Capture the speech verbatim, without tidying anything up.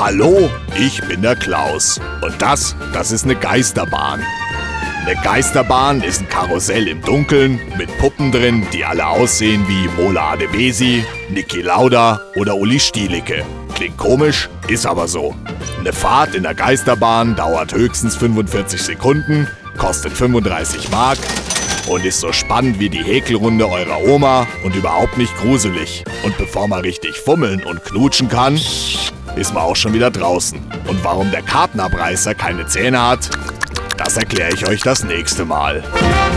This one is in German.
Hallo, ich bin der Klaus. Und das, das ist eine Geisterbahn. Eine Geisterbahn ist ein Karussell im Dunkeln mit Puppen drin, die alle aussehen wie Mola Adebesi, Niki Lauda oder Uli Stielicke. Klingt komisch, ist aber so. Eine Fahrt in der Geisterbahn dauert höchstens fünfundvierzig Sekunden, kostet fünfunddreißig Mark und ist so spannend wie die Häkelrunde eurer Oma und überhaupt nicht gruselig. Und bevor man richtig fummeln und knutschen kann, ist man auch schon wieder draußen. Und warum der Kartenabreißer keine Zähne hat, das erkläre ich euch das nächste Mal.